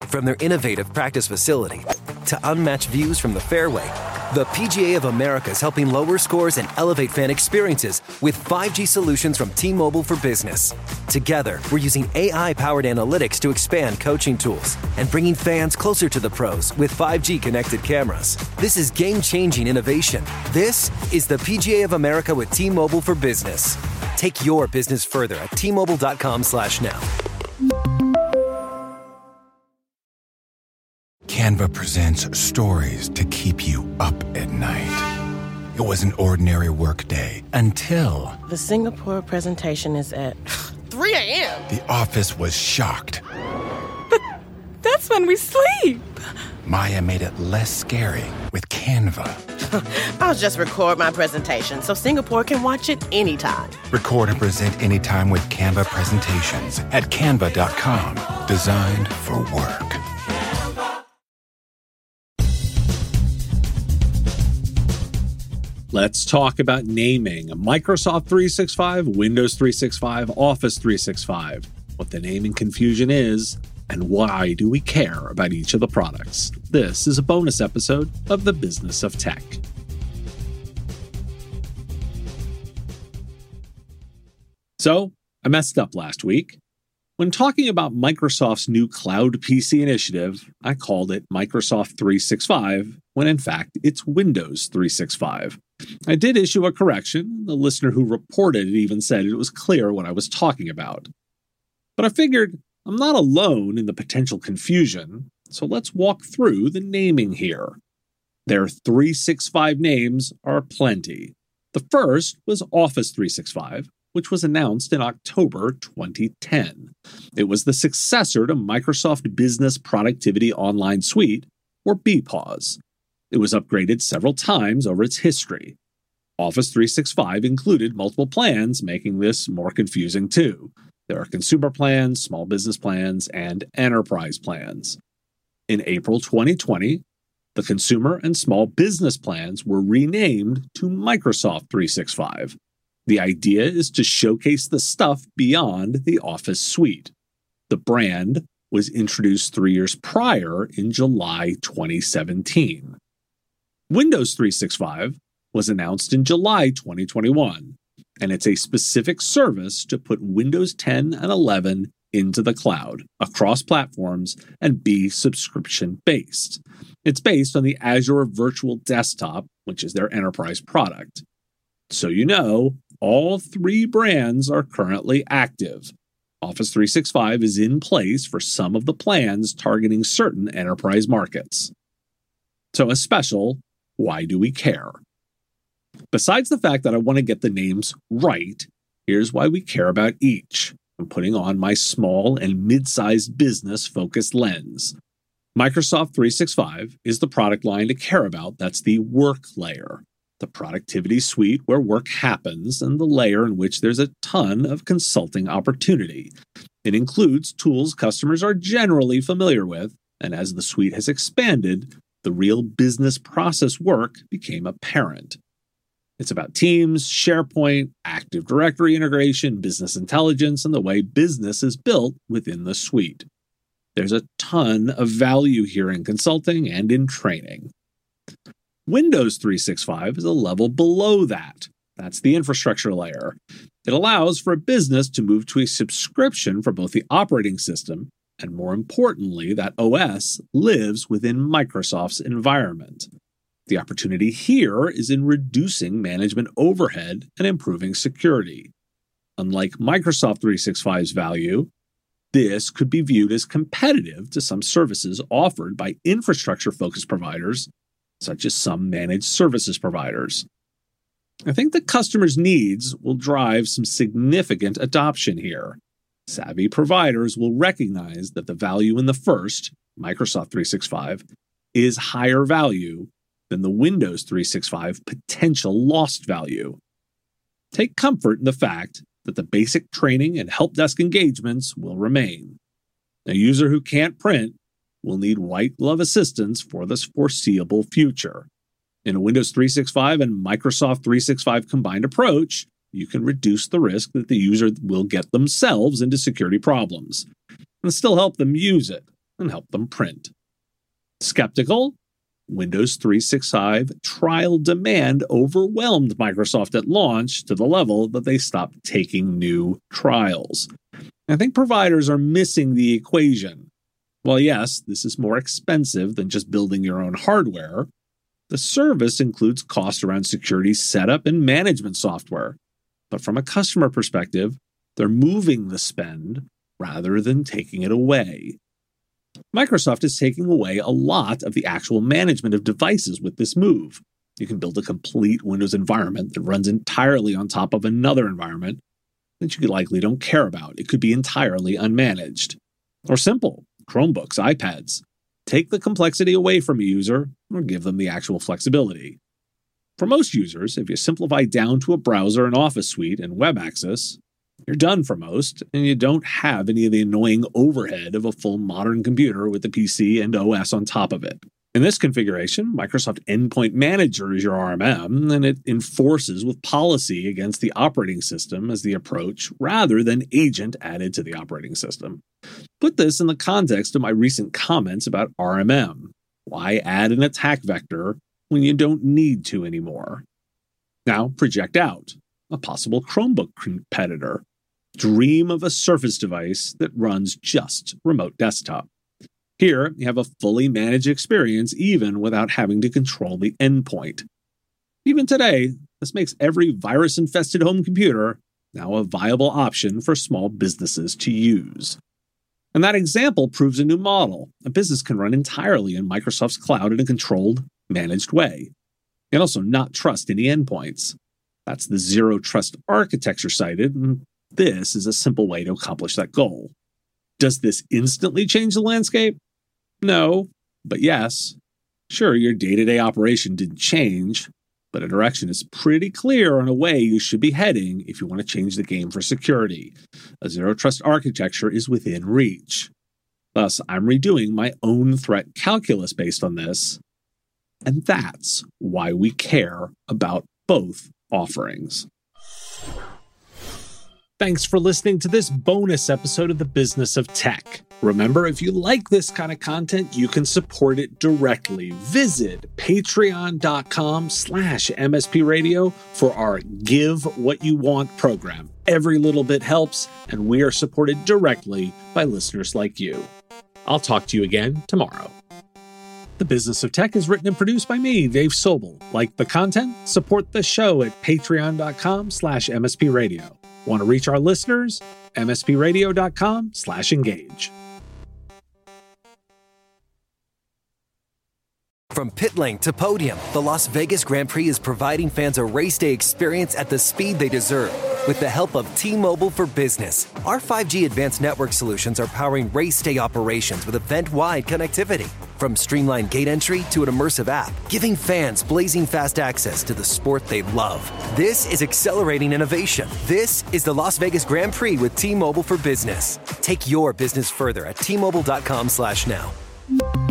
From their innovative practice facility to unmatched views from the fairway, the PGA of America is helping lower scores and elevate fan experiences with 5G solutions from T-Mobile for Business. Together, we're using AI-powered analytics to expand coaching tools and bringing fans closer to the pros with 5G connected cameras. This is game-changing innovation. This is the PGA of America with T-Mobile for Business. Take your business further at T-Mobile.com/now. Canva presents stories to keep you up at night. It was an ordinary workday until... The Singapore presentation is at 3 a.m. The office was shocked. But that's when we sleep. Maya made it less scary with Canva. I'll just record my presentation so Singapore can watch it anytime. Record and present anytime with Canva presentations at canva.com. Designed for work. Let's talk about naming Microsoft 365, Windows 365, Office 365, what the naming confusion is, and why do we care about each of the products. This is a bonus episode of The Business of Tech. So, I messed up last week. When talking about Microsoft's new Cloud PC initiative, I called it Microsoft 365, when in fact it's Windows 365. I did issue a correction. The listener who reported it even said it was clear what I was talking about. But I figured I'm not alone in the potential confusion, so let's walk through the naming here. Their 365 names are plenty. The first was Office 365, which was announced in October 2010. It was the successor to Microsoft Business Productivity Online Suite, or BPOS. It was upgraded several times over its history. Office 365 included multiple plans, making this more confusing too. There are consumer plans, small business plans, and enterprise plans. In April 2020, the consumer and small business plans were renamed to Microsoft 365. The idea is to showcase the stuff beyond the Office suite. The brand was introduced 3 years prior in July 2017. Windows 365 was announced in July 2021, and it's a specific service to put Windows 10 and 11 into the cloud, across platforms, and be subscription-based. It's based on the Azure Virtual Desktop, which is their enterprise product. So you know, all three brands are currently active. Office 365 is in place for some of the plans targeting certain enterprise markets. So as special, why do we care? Besides the fact that I want to get the names right, here's why we care about each. I'm putting on my small and mid-sized business-focused lens. Microsoft 365 is the product line to care about. That's the work layer, the productivity suite where work happens, and the layer in which there's a ton of consulting opportunity. It includes tools customers are generally familiar with, and as the suite has expanded, the real business process work became apparent. It's about Teams, SharePoint, Active Directory integration, business intelligence, and the way business is built within the suite. There's a ton of value here in consulting and in training. Windows 365 is a level below that. That's the infrastructure layer. It allows for a business to move to a subscription for both the operating system and, more importantly, that OS lives within Microsoft's environment. The opportunity here is in reducing management overhead and improving security. Unlike Microsoft 365's value, this could be viewed as competitive to some services offered by infrastructure-focused providers, such as some managed services providers. I think the customer's needs will drive some significant adoption here. Savvy providers will recognize that the value in the first, Microsoft 365, is higher value than the Windows 365 potential lost value. Take comfort in the fact that the basic training and help desk engagements will remain. A user who can't print will need white glove assistance for the foreseeable future. In a Windows 365 and Microsoft 365 combined approach, you can reduce the risk that the user will get themselves into security problems and still help them use it. and help them print. Skeptical? Windows 365 trial demand overwhelmed Microsoft at launch to the level that they stopped taking new trials. I think providers are missing the equation. While yes, this is more expensive than just building your own hardware, the service includes costs around security setup and management software. But from a customer perspective, they're moving the spend rather than taking it away. Microsoft is taking away a lot of the actual management of devices with this move. You can build a complete Windows environment that runs entirely on top of another environment that you likely don't care about. It could be entirely unmanaged. Or simple, Chromebooks, iPads. Take the complexity away from a user or give them the actual flexibility. For most users, if you simplify down to a browser, an Office suite, and web access, you're done for most, and you don't have any of the annoying overhead of a full modern computer with the PC and OS on top of it. In this configuration, Microsoft Endpoint Manager is your RMM, and it enforces with policy against the operating system as the approach rather than agent added to the operating system. Put this in the context of my recent comments about RMM. Why add an attack vector when you don't need to anymore? Now project out, a possible Chromebook competitor. Dream of a Surface device that runs just remote desktop. Here, you have a fully managed experience even without having to control the endpoint. Even today, this makes every virus-infested home computer now a viable option for small businesses to use. And that example proves a new model. A business can run entirely in Microsoft's cloud in a controlled, managed way. You can also not trust any endpoints. That's the zero trust architecture cited, and this is a simple way to accomplish that goal. Does this instantly change the landscape? No, but yes. Sure, your day-to-day operation didn't change, but a direction is pretty clear on a way you should be heading if you want to change the game for security. A zero trust architecture is within reach. Thus, I'm redoing my own threat calculus based on this, and that's why we care about both offerings. Thanks for listening to this bonus episode of The Business of Tech. Remember, if you like this kind of content, you can support it directly. Visit patreon.com/MSP Radio for our Give What You Want program. Every little bit helps, and we are supported directly by listeners like you. I'll talk to you again tomorrow. The Business of Tech is written and produced by me, Dave Sobel. Like the content? Support the show at patreon.com/MSP Radio. Want to reach our listeners? mspradio.com/engage. From pit lane to podium, the Las Vegas Grand Prix is providing fans a race day experience at the speed they deserve. With the help of T-Mobile for Business, our 5G advanced network solutions are powering race day operations with event-wide connectivity. From streamlined gate entry to an immersive app, giving fans blazing fast access to the sport they love. This is accelerating innovation. This is the Las Vegas Grand Prix with T-Mobile for Business. Take your business further at T-Mobile.com/now.